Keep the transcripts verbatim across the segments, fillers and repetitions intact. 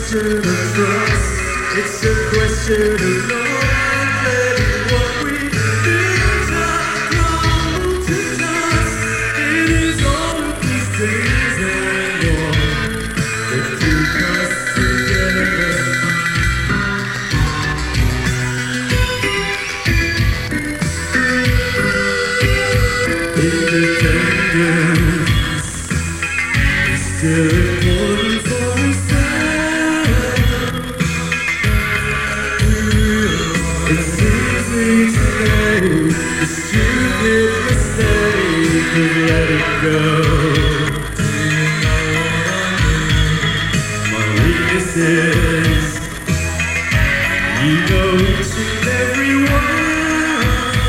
question of trust. It's a question of not letting what we built up crumble to dust. It is all of these days and more that keep us together. Independence is still important for us. It's easy to say the stupid mistake of letting go. My weakness is, you know each and every one.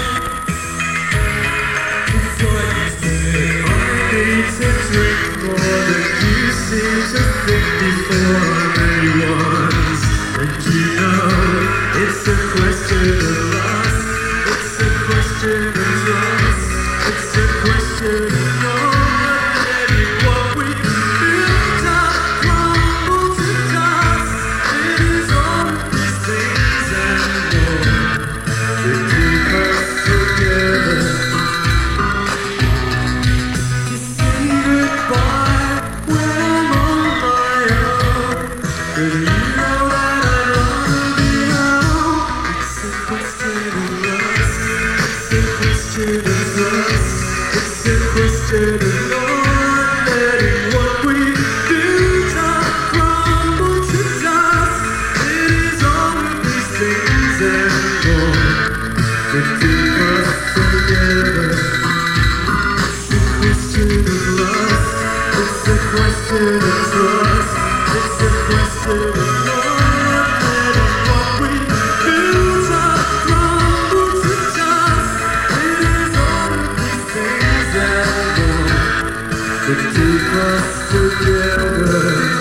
So I used to say I need to drink more than you seem to think before I'm anyone's. And you know it's a question of lust. It's a question of trust. It's a question of not letting what we built up crumble to dust. It is all of these things and more that keep us together. To say goodbye when I'm on my own, but you know that I'd rather be home. It's a question of lust. It's a question of trust. It's a question of not letting what we built up crumble to dust. It is all of these things and more that keep us together. It's a question of lust. It's a question of trust. It's a question of not letting what we built up crumble to dust. It is all of these things and more that keep us together.